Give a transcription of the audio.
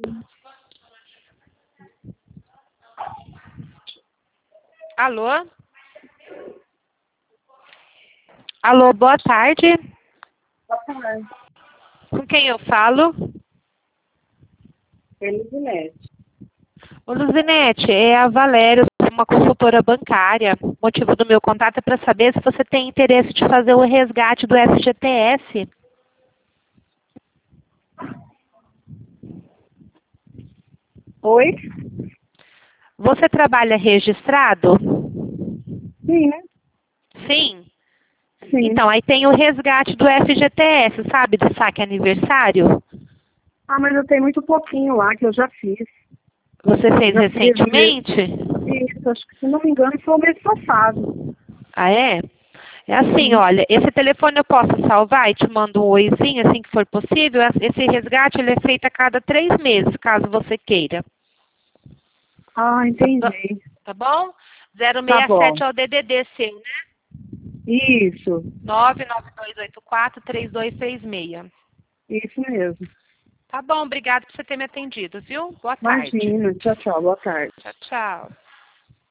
Alô? Alô, boa tarde. Boa tarde. Com quem eu falo? Luzinete. Ô, Luzinete, é a Valéria, eu sou uma consultora bancária. O motivo do meu contato é para saber se você tem interesse de fazer o resgate do FGTS. Oi? Você trabalha registrado? Sim, né? Sim. Sim. Então, aí tem o resgate do FGTS, sabe? Do saque aniversário. Ah, mas eu tenho muito pouquinho lá que eu já fiz. Você fez Já fiz recentemente? isso, acho que se não me engano foi o mês passado. Ah, é? É assim, Uhum. olha, esse telefone eu posso salvar e te mando um oizinho assim que for possível. Esse resgate ele é feito a cada 3 meses, caso você queira. Ah, entendi. Tá bom? Tá bom. 067 é o DDD seu, né? Isso. 992843236. Isso mesmo. Tá bom, obrigado por você ter me atendido, viu? Boa tarde. Imagina. Tchau, tchau. Boa tarde. Tchau, tchau.